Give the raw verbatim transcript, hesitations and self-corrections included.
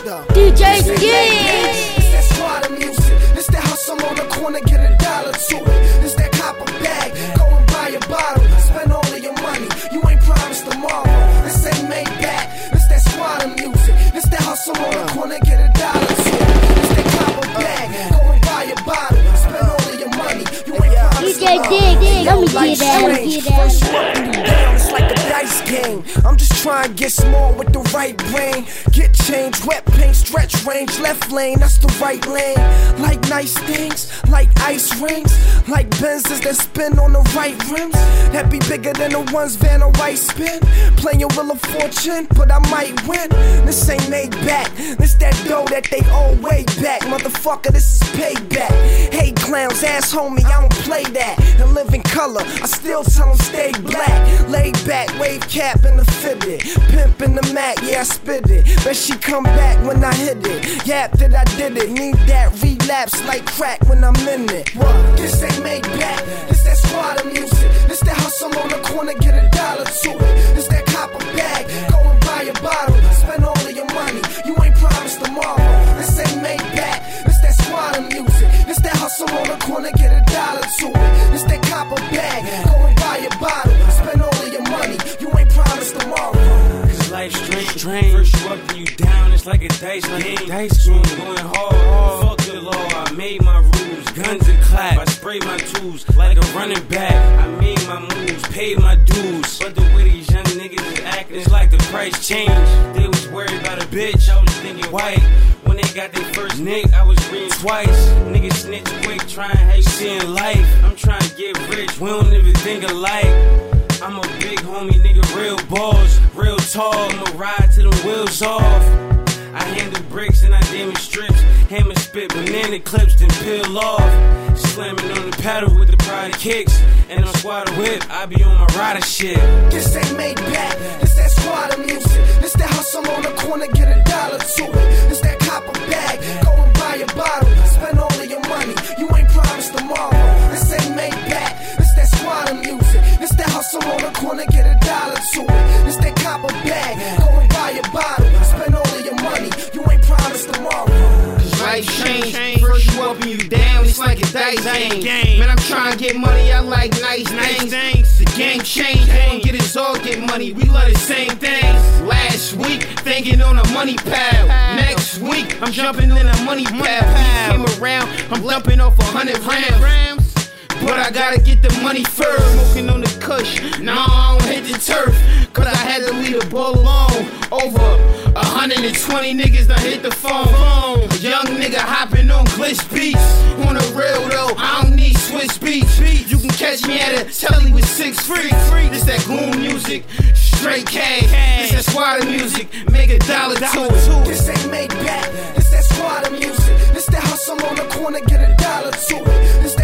though. D J Diggs. It's that squatter music. It's that hustle on the corner, get a dollar to it. It's that copper bag, go and buy a bottle. Spend all of your money, you ain't promised tomorrow. This ain't made back. It's that squatter music. It's that hustle on the corner, get a dollar to it. It's that copper bag, go and buy a bottle. Spend all of your money, you ain't promised D J Diggs, let me get that, let me get that. First you up and you down, it's like a dice game. I'm just trying to get small with the right brain. Get change, wet paint, stretch range, left lane, that's the right lane. Like nice things, like ice rings, like Benzes that spin on the right rims. That be bigger than the ones Vanna White spin. Playing Wheel of Fortune, but I might win. This ain't made back, this that dough that they owe way back. Motherfucker, this is payback. Hey clowns, ass homie, I don't play that. And live in color, I still tell them stay black. Laid back, wave cap in the fitted. Pimp in the Mac, yeah I spit it. Bet she come back when I hit it. Yap that I did it, need that relapse like crack when I'm in it. What? This ain't made back, it's that squatter music. It's that hustle on the corner, get a dollar to it. It's that copper bag, go and buy a bottle. Spend all of your money, you ain't promised tomorrow. This ain't made back, it's that squatter music. It's that hustle on the corner, get a dollar to it. It's that copper bag, go and buy a bottle. Spend all of your money, you ain't promised tomorrow. Cause life's strange, strange. First you up and you down, it's like a dice game. Dice game, going hard, hard. Fuck the law, I made my rules. Guns and clap, I spray my tools like a running back. I made my moves, paid my dues. But the way these young niggas is acting, it's like the price changed. They was worried about a bitch, I was thinking white. When they got their first nick, I was reading twice. Niggas snitch quick, trying how you seeing life. I'm trying to get rich, we don't even think alike. I'm a big homie, nigga, real balls, real tall. I'ma ride till them wheels off. I handle bricks and I damage strips. Hammer spit banana clips, then peel off. Slamming on the pedal with the pride kicks. And on squatter whip, I be on my rider shit. This ain't made back, it's that squatter music. It's that hustle on the corner, get a dollar to it. It's that copper bag, go and buy a bottle. Spend all of your money, you ain't promised tomorrow. This ain't made back, it's that squatter music. It's that hustle on the corner, get a dollar to it. It's that copper bag, go and buy a bottle. Spend all of your money, you ain't promised tomorrow. Cause life change, first you up and you down, it's like a dice game. Man, I'm trying to get money, I like nice things. The game changed, they don't get us all get money, we love the same things. Last week, thinking on a money pal. Next week, I'm jumping in a money pal. He came around, I'm dumping off a hundred rams. But I gotta get the money first. Smoking on the kush, nah, I don't hit the turf. Cause I had to leave the ball alone. Over one hundred twenty niggas done hit the phone. A young nigga hopping on glitch beats. On the real though, I don't need Swiss beats. You can catch me at a telly with six freaks. This that gloom music, straight cash. This that squatter music, make a dollar to it. This ain't made back, it's that squatter music. It's that hustle on the corner, get a dollar to it. It's that